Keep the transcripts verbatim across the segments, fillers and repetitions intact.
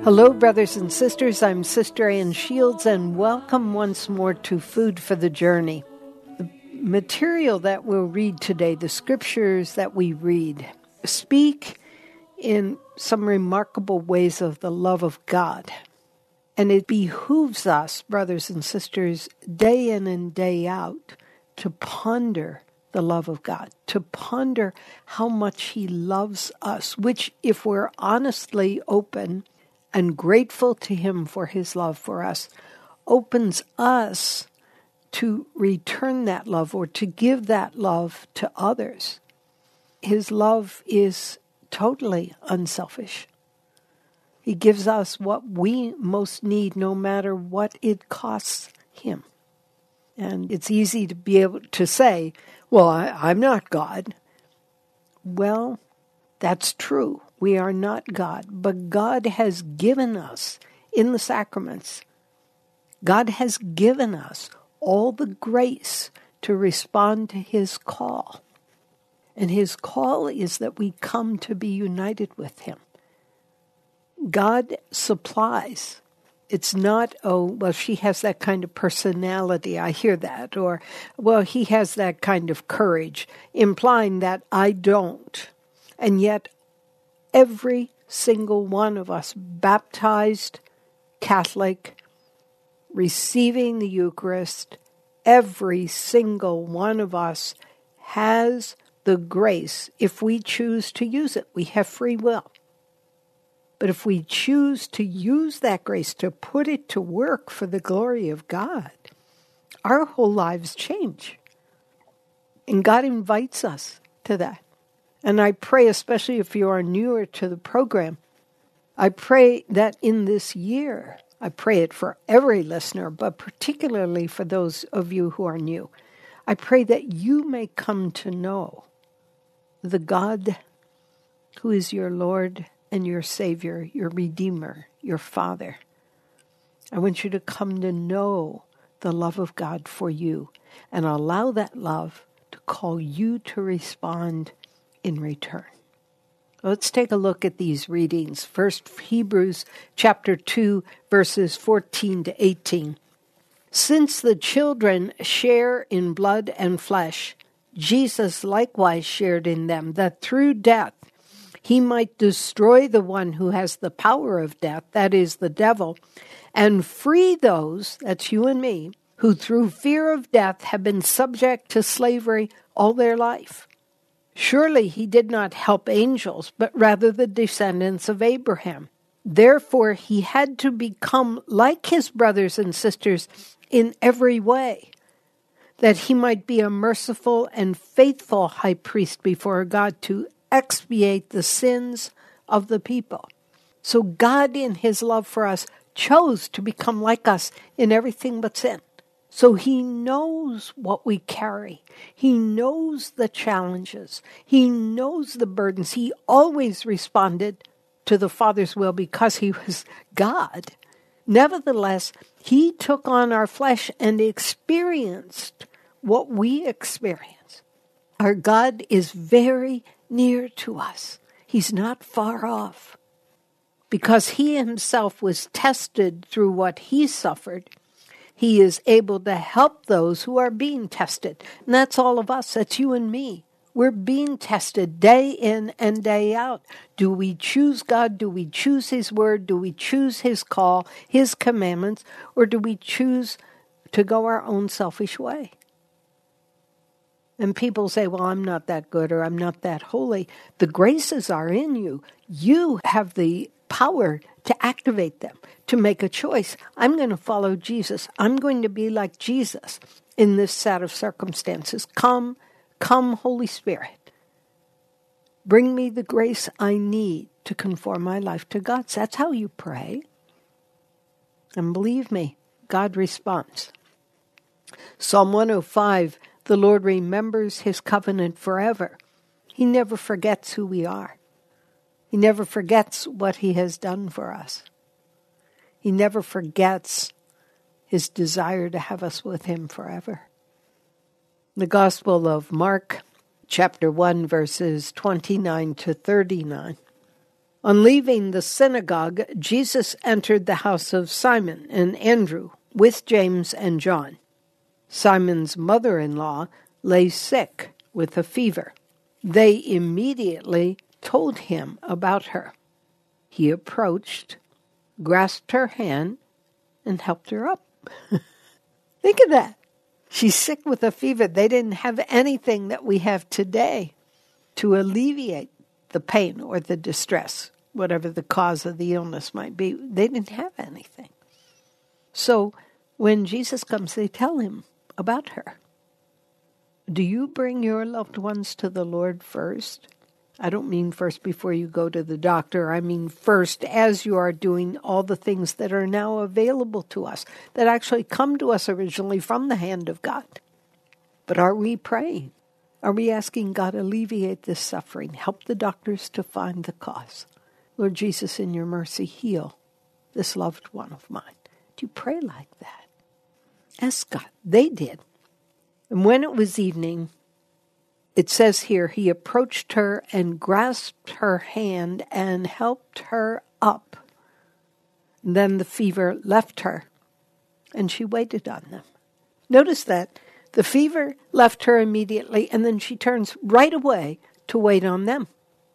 Hello, brothers and sisters. I'm Sister Ann Shields, and welcome once more to Food for the Journey. The material that we'll read today, the scriptures that we read, speak in some remarkable ways of the love of God. And it behooves us, brothers and sisters, day in and day out, to ponder the love of God, to ponder how much He loves us, which, if we're honestly open and grateful to Him for His love for us, opens us to return that love or to give that love to others. His love is totally unselfish. He gives us what we most need, no matter what it costs Him. And it's easy to be able to say, well, I, I'm not God. Well, that's true. We are not God, but God has given us in the sacraments, God has given us all the grace to respond to His call. And His call is that we come to be united with Him. God supplies. It's not, oh, well, she has that kind of personality, I hear that, or, well, he has that kind of courage, implying that I don't. And yet, every single one of us, baptized, Catholic, receiving the Eucharist, every single one of us has the grace. If we choose to use it, we have free will. But if we choose to use that grace, to put it to work for the glory of God, our whole lives change. And God invites us to that. And I pray, especially if you are newer to the program, I pray that in this year, I pray it for every listener, but particularly for those of you who are new, I pray that you may come to know the God who is your Lord and your Savior, your Redeemer, your Father. I want you to come to know the love of God for you and allow that love to call you to respond in return. Let's take a look at these readings. First, Hebrews chapter two, verses fourteen to eighteen. Since the children share in blood and flesh, Jesus likewise shared in them, that through death He might destroy the one who has the power of death, that is, the devil, and free those, that's you and me, who through fear of death have been subject to slavery all their life. Surely He did not help angels, but rather the descendants of Abraham. Therefore He had to become like His brothers and sisters in every way, that He might be a merciful and faithful high priest before God to expiate the sins of the people. So God, in His love for us, chose to become like us in everything but sin. So He knows what we carry. He knows the challenges. He knows the burdens. He always responded to the Father's will because He was God. Nevertheless, He took on our flesh and experienced what we experience. Our God is very near to us. He's not far off. Because He Himself was tested through what He suffered, He is able to help those who are being tested. And that's all of us. That's you and me. We're being tested day in and day out. Do we choose God? Do we choose His word? Do we choose His call, His commandments? Or do we choose to go our own selfish way? And people say, well, I'm not that good or I'm not that holy. The graces are in you. You have the power to activate them, to make a choice. I'm going to follow Jesus. I'm going to be like Jesus in this set of circumstances. Come, come, Holy Spirit. Bring me the grace I need to conform my life to God's. That's how you pray. And believe me, God responds. Psalm one oh five, the Lord remembers His covenant forever. He never forgets who we are. He never forgets what He has done for us. He never forgets His desire to have us with Him forever. The Gospel of Mark, chapter one, verses twenty-nine to thirty-nine. On leaving the synagogue, Jesus entered the house of Simon and Andrew with James and John. Simon's mother-in-law lay sick with a fever. They immediately told him about her. He approached, grasped her hand, and helped her up. Think of that. She's sick with a fever. They didn't have anything that we have today to alleviate the pain or the distress, whatever the cause of the illness might be. They didn't have anything. So when Jesus comes, they tell him about her. Do you bring your loved ones to the Lord first? I don't mean first before you go to the doctor. I mean first as you are doing all the things that are now available to us, that actually come to us originally from the hand of God. But are we praying? Are we asking God to alleviate this suffering? Help the doctors to find the cause. Lord Jesus, in your mercy, heal this loved one of mine. Do you pray like that? Ask God. They did. And when it was evening, it says here, he approached her and grasped her hand and helped her up. And then the fever left her, and she waited on them. Notice that the fever left her immediately, and then she turns right away to wait on them.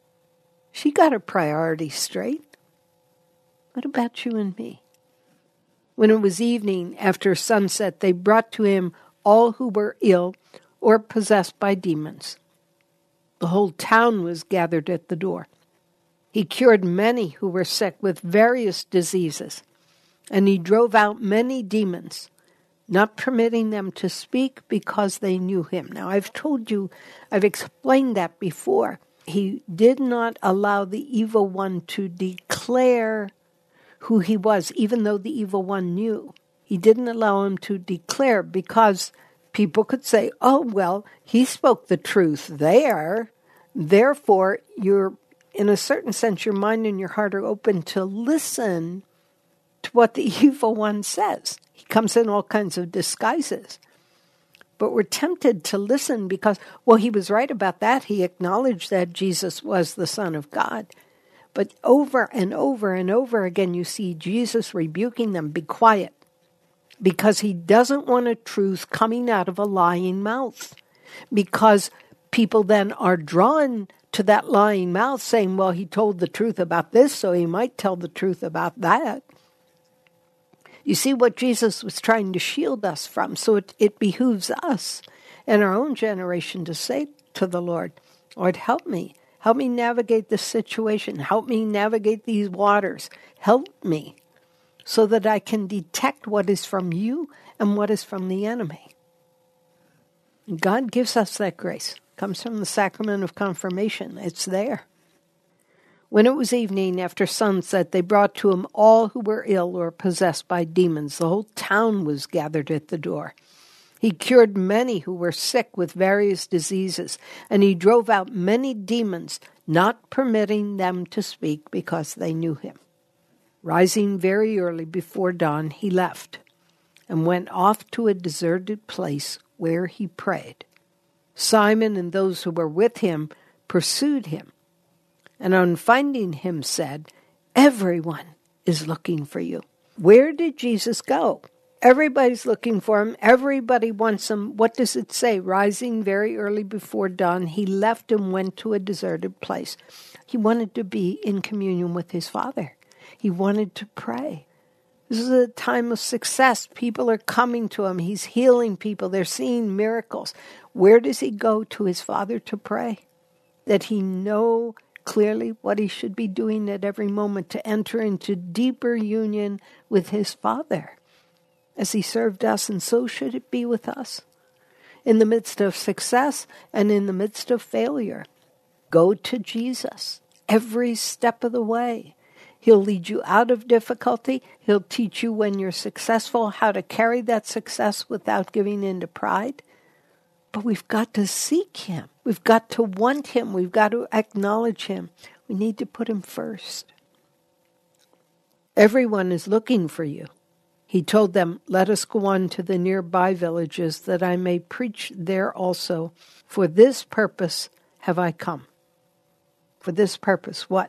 She got her priorities straight. What about you and me? When it was evening, after sunset, they brought to him all who were ill or possessed by demons. The whole town was gathered at the door. He cured many who were sick with various diseases, and he drove out many demons, not permitting them to speak because they knew him. Now, I've told you, I've explained that before. He did not allow the evil one to declare who he was, even though the evil one knew. He didn't allow him to declare because people could say, oh, well, he spoke the truth there. Therefore, you're, in a certain sense, your mind and your heart are open to listen to what the evil one says. He comes in all kinds of disguises. But we're tempted to listen because, well, he was right about that. He acknowledged that Jesus was the Son of God. But over and over and over again, you see Jesus rebuking them, be quiet, because he doesn't want a truth coming out of a lying mouth. Because people then are drawn to that lying mouth saying, well, he told the truth about this, so he might tell the truth about that. You see what Jesus was trying to shield us from. So it, it behooves us in our own generation to say to the Lord, Lord, help me. Help me navigate this situation. Help me navigate these waters. Help me so that I can detect what is from you and what is from the enemy. God gives us that grace. It comes from the sacrament of confirmation. It's there. When it was evening, after sunset, they brought to him all who were ill or possessed by demons. The whole town was gathered at the door. He cured many who were sick with various diseases, and he drove out many demons, not permitting them to speak because they knew him. Rising very early before dawn, he left and went off to a deserted place where he prayed. Simon and those who were with him pursued him, and on finding him said, everyone is looking for you. Where did Jesus go? Everybody's looking for him. Everybody wants him. What does it say? Rising very early before dawn, he left and went to a deserted place. He wanted to be in communion with his Father. He wanted to pray. This is a time of success. People are coming to him. He's healing people. They're seeing miracles. Where does he go? To his Father to pray? That he know clearly what he should be doing at every moment to enter into deeper union with his Father. As he served us, and so should it be with us. In the midst of success and in the midst of failure, go to Jesus every step of the way. He'll lead you out of difficulty. He'll teach you when you're successful how to carry that success without giving in to pride. But we've got to seek him. We've got to want him. We've got to acknowledge him. We need to put him first. Everyone is looking for you. He told them, let us go on to the nearby villages that I may preach there also. For this purpose have I come. For this purpose, what?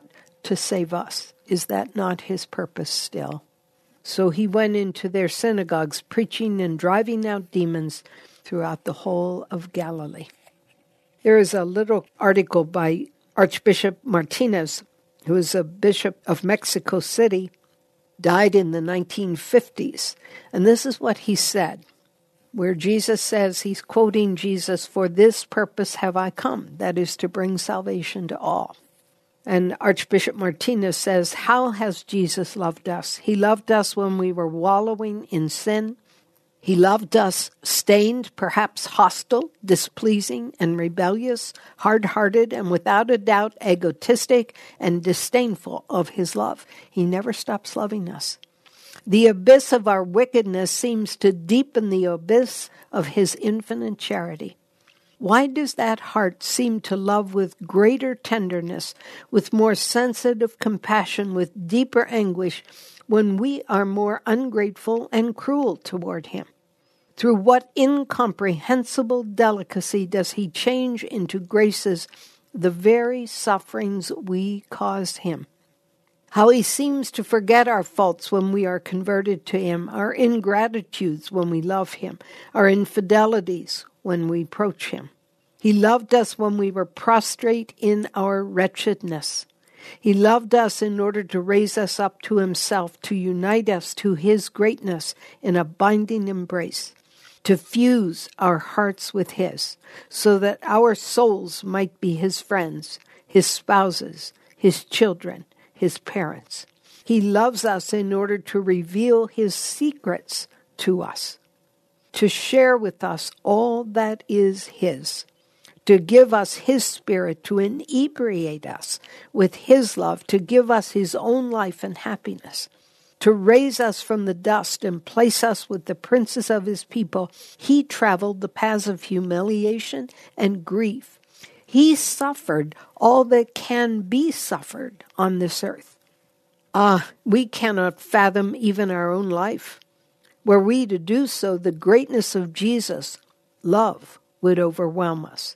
to save us. Is that not his purpose still? So he went into their synagogues, preaching and driving out demons throughout the whole of Galilee. There is a little article by Archbishop Martinez, who is a bishop of Mexico City, died in the nineteen fifties. And this is what he said, where Jesus says, he's quoting Jesus, "For this purpose have I come," that is to bring salvation to all. And Archbishop Martinez says, how has Jesus loved us? He loved us when we were wallowing in sin. He loved us stained, perhaps hostile, displeasing, and rebellious, hard-hearted, and without a doubt egotistic and disdainful of his love. He never stops loving us. The abyss of our wickedness seems to deepen the abyss of his infinite charity. Why does that heart seem to love with greater tenderness, with more sensitive compassion, with deeper anguish, when we are more ungrateful and cruel toward him? Through what incomprehensible delicacy does he change into graces the very sufferings we caused him? How he seems to forget our faults when we are converted to him, our ingratitudes when we love him, our infidelities when we approach him. He loved us when we were prostrate in our wretchedness. He loved us in order to raise us up to himself, to unite us to his greatness in a binding embrace, to fuse our hearts with his, so that our souls might be his friends, his spouses, his children, his parents. He loves us in order to reveal his secrets to us, to share with us all that is his, to give us his spirit, to inebriate us with his love, to give us his own life and happiness, to raise us from the dust and place us with the princes of his people. He traveled the paths of humiliation and grief. He suffered all that can be suffered on this earth. Ah, we cannot fathom even our own life. Were we to do so, the greatness of Jesus' love would overwhelm us.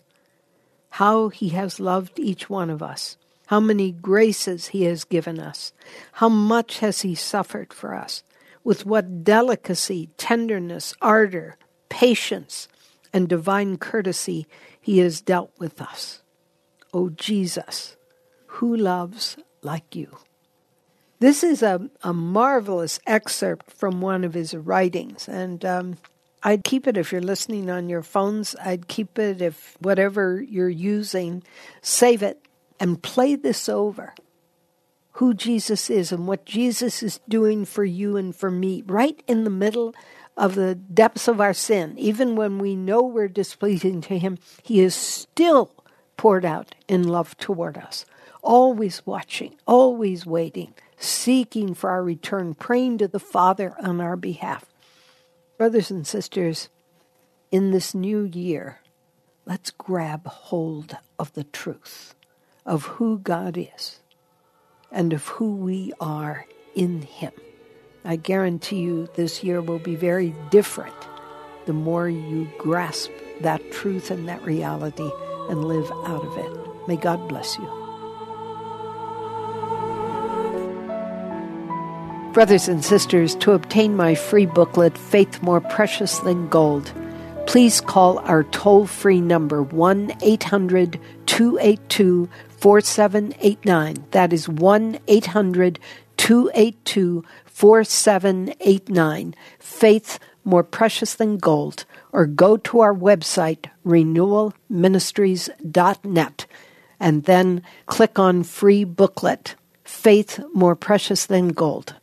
How he has loved each one of us. How many graces he has given us. How much has he suffered for us. With what delicacy, tenderness, ardor, patience, and divine courtesy he has dealt with us. O Jesus, who loves like you? This is a, a marvelous excerpt from one of his writings, and um, I'd keep it if you're listening on your phones. I'd keep it if whatever you're using, save it and play this over. Who Jesus is and what Jesus is doing for you and for me, right in the middle of the depths of our sin. Even when we know we're displeasing to him, he is still poured out in love toward us, always watching, always waiting, seeking for our return, praying to the Father on our behalf. Brothers and sisters, in this new year, let's grab hold of the truth of who God is and of who we are in him. I guarantee you this year will be very different the more you grasp that truth and that reality and live out of it. May God bless you. Brothers and sisters, to obtain my free booklet, Faith More Precious Than Gold, please call our toll-free number, one eight hundred two eight two four seven eight nine. That is one eight hundred two eight two four seven eight nine. Faith More Precious Than Gold. Or go to our website, renewal ministries dot net, and then click on free booklet, Faith More Precious Than Gold.